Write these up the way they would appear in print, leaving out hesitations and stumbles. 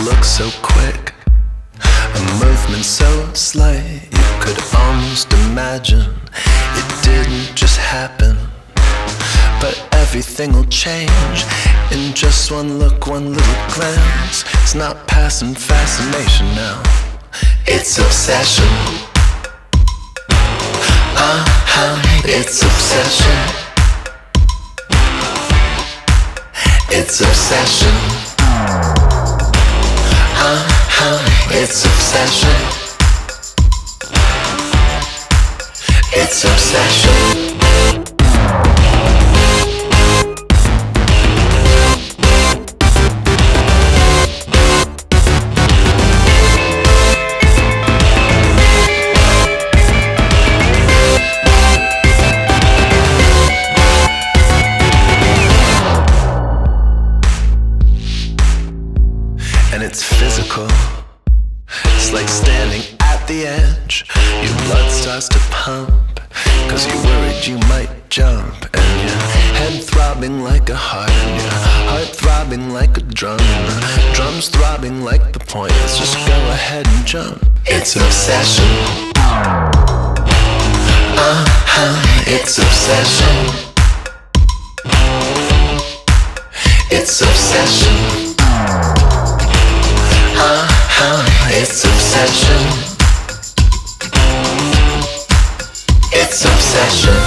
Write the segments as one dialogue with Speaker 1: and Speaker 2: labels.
Speaker 1: look so quick, a movement so slight, you could almost imagine it didn't just happen. But everything will change in just one look, one little glance. It's not passing fascination now, it's obsession. It's obsession. It's obsession. It's obsession. It's obsession. And it's physical. It's like standing at the edge. Your blood starts to pump, cause you're worried you might jump. And your head throbbing like a heart, and your heart throbbing like a drum, and the drum's throbbing like the point. Let's just go ahead and jump. It's obsession. It's obsession. It's obsession. It's obsession. It's obsession.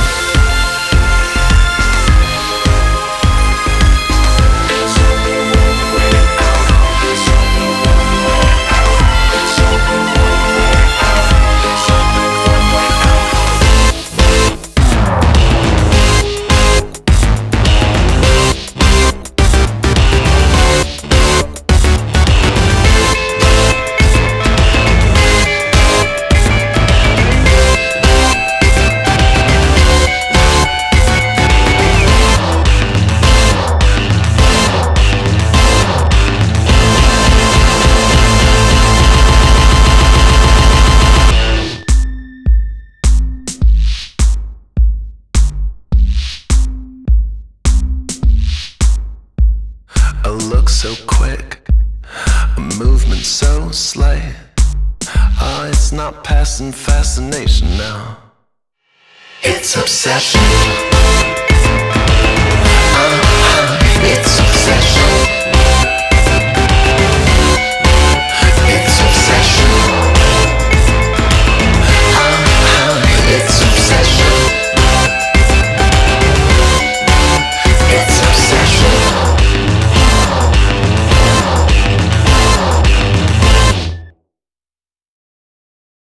Speaker 1: A look so quick, a movement so slight. It's not passing fascination now, it's obsession.